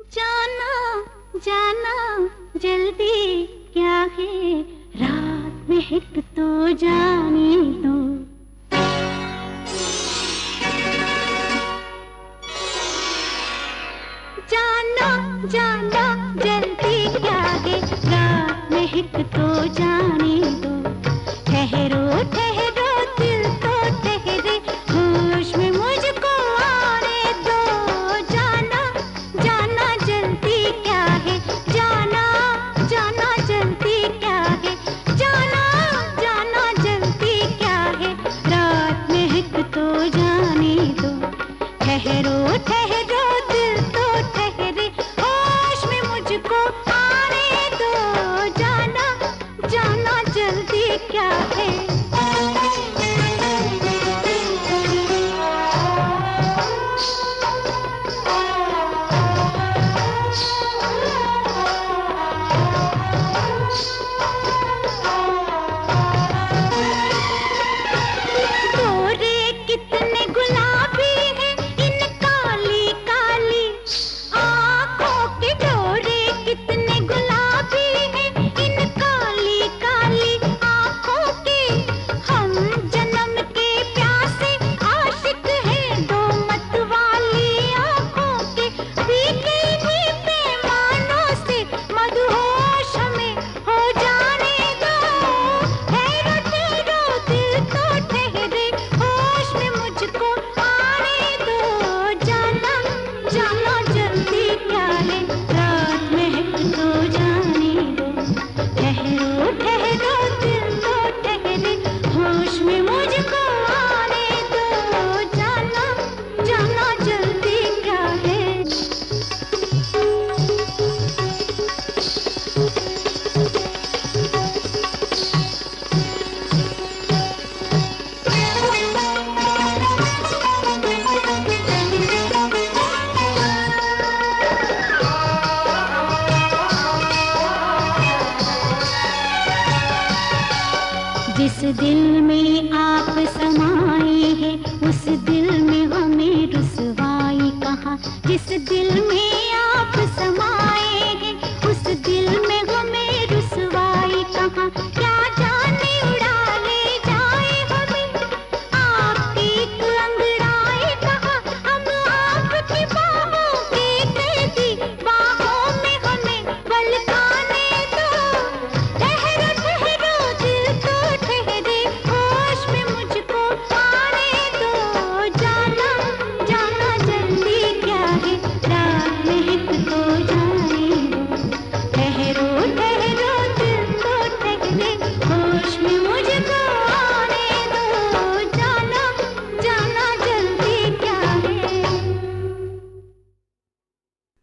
जाना जाना जल्दी क्या है, रात में हिट तो जाने दो। जाना जाना जल्दी क्या है, रात में हिट तो जाने दो। ठहरो ठहरो दिल तो ठहरे, होश में मुझको आने दो। जाना जाना जल्दी क्या है, जाना जाना जल्दी क्या है, जाना जाना जल्दी क्या है, रात में हिट तो जाने दो। ठहरो ठहरो दिल तो ठहरे, होश में मुझको आने दो। जाना जाना जल्दी क्या है। गोरे कितने गुलाबी हैं इन काली काली आँखों के, गोरे कितने गुलाबी हैं इन काली काली आँखों के। हम जन्म के प्यासे आशिक हैं दो मतवाली आँखों के। भीगे हुए पैमानों से मदहोश हमें हो जाने दो। ठहरो ठहरो दिल तो ठहरे, होश में मुझको आने दो। जाना जाना जल्दी क्या है, रात में हिट तो जाने दो। ठहरो ठहरो दिल तो ठहरे, होश में मुझको आने दो। जाना जाना जल्दी क्या है। जिस दिल में आप समाए हैं, उस दिल में हमें रुसवाई कहाँ। जिस दिल में